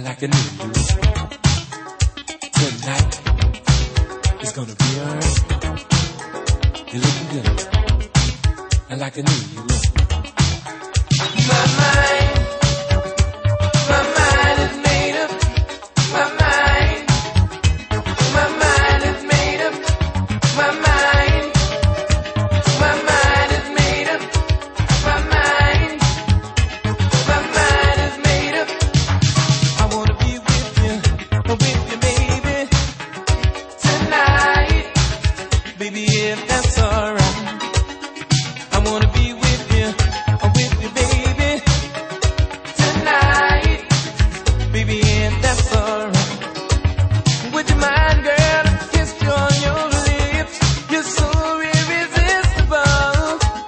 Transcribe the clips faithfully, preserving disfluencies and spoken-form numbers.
like I knew you. Tonight is gonna be alright. You're looking good, like I knew you would. My mind, my mind is made up. My mind, my mind is made up. My mind, my mind is made up. My mind, my mind is made up. I wanna be with you, with you, baby, tonight, baby, if that's alright. I wanna be with you, with you, baby, tonight, baby, if that's alright. Would you mind, girl, to kiss you on your lips? You're so irresistible.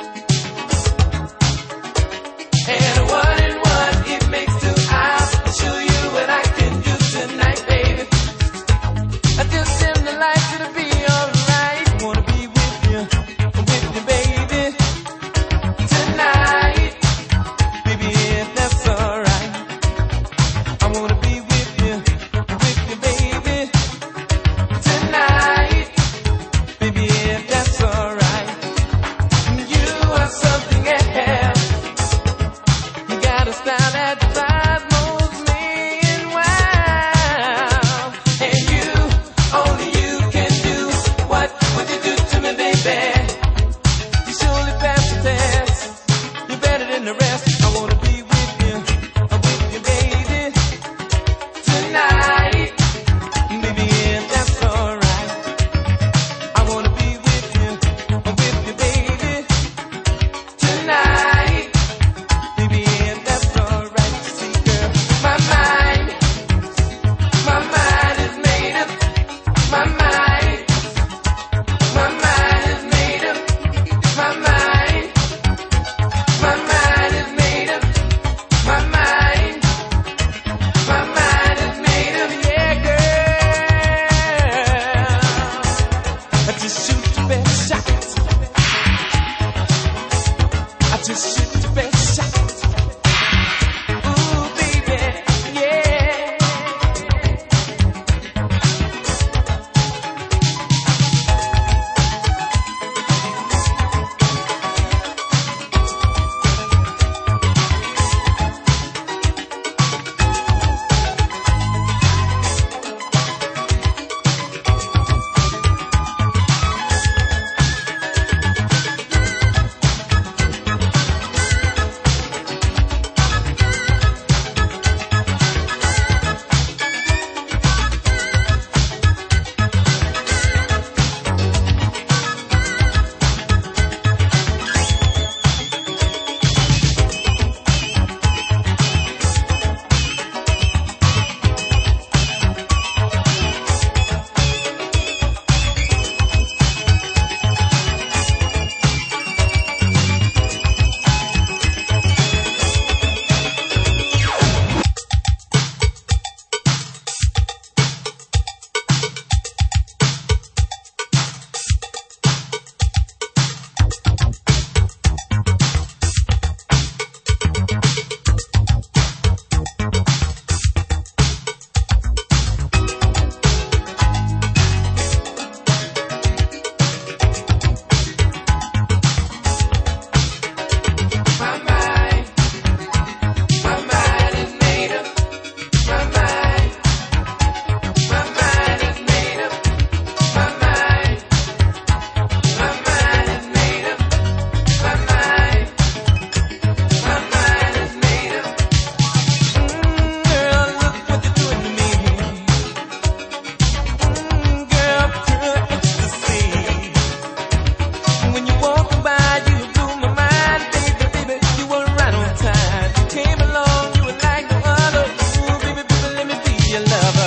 And one and one, it makes two. I'll show you what I can do tonight, baby. I just dim the lights, it'll be alright. Wanna be with you, with you, baby, tonight, baby, if that's alright. I wanna be with you, with you, baby, tonight, baby, if that's alright. You are something else. You got a style that drives most men wild. And you, only you can do what would you do to me, baby? You surely pass the test. You're better than the rest. I wanna be with you, with you, baby, tonight, baby, if that's alright. I wanna be with you, with you, baby, tonight, baby, if that's alright. See, girl, my mind, my mind is made up. My mind, my mind is made up. My mind, my mind is made up. My mind, my mind is made up. Yeah, girl, I just shoot your best shot. I just shoot your best shot. Ooh, baby, yeah. My mind, my mind is made up. My mind, my mind is made up. My mind, my mind is made up. My mind, my mind is made up. Mm, girl, look what you're doing to me. Mm, girl, pure ecstasy. When you walk by, you blew my mind, baby, baby. You were right on time. You came along, you were like no other. Ooh, baby, baby, let me be your lover.